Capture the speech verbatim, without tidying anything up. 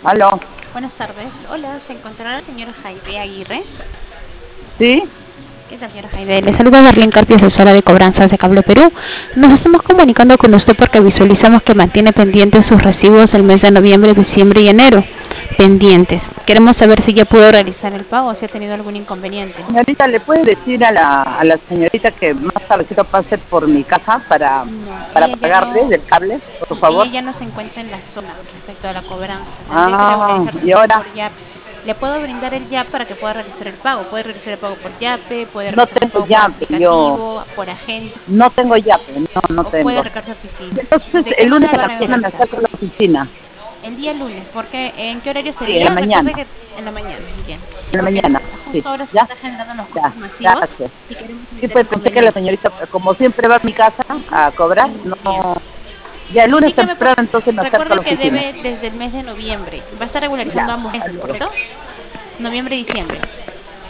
Aló, Buenas tardes. Hola, ¿se encontrará la señora Jaide Aguirre? ¿sí? ¿Qué tal, señora Jaide? Le saluda Darlene Carpio, asesora de cobranzas de Cable Perú. Nos estamos comunicando con usted porque visualizamos que mantiene pendientes sus recibos el mes de noviembre, diciembre y enero. Pendientes. Queremos saber si ya pudo realizar el pago o si ha tenido algún inconveniente. Señorita, ¿le puede decir a la, a la señorita que más tardecito pase por mi casa para, No, para ella ya pagarle no, del cable, por sí, ella favor? ya no se encuentra en la zona respecto a la cobranza. Tendría que Ah, regularizarse y usted ahora por Yape. Le puedo brindar el Yape para que pueda realizar el pago. Puede realizar el pago por Yape, puede no realizar el tengo pago por llave, yo aplicativo, por agente, no tengo llave, no, no o puede tengo. recargar su oficina. Entonces, ¿De qué el lunes manera a va la a mañana me realizar? acerco a la oficina. El día lunes, porque ¿en qué horario Sí, en la sería? Recuerde mañana, que en la mañana, bien. Sí, en la porque mañana, en- sí, justo ahora se ¿ya? está generando los Ya, cobros masivos gracias. y queremos Sí, evitar pues pensé que la inconvenientes. señorita, como siempre va a mi casa a cobrar, Mm, bien. no. Ya el lunes Indícame, por... temprano entonces me acerco a recuerde la que oficina. debe desde el mes de noviembre. Va a estar regularizando Ya, ambos hasta meses, luego. ¿correcto? Noviembre y diciembre.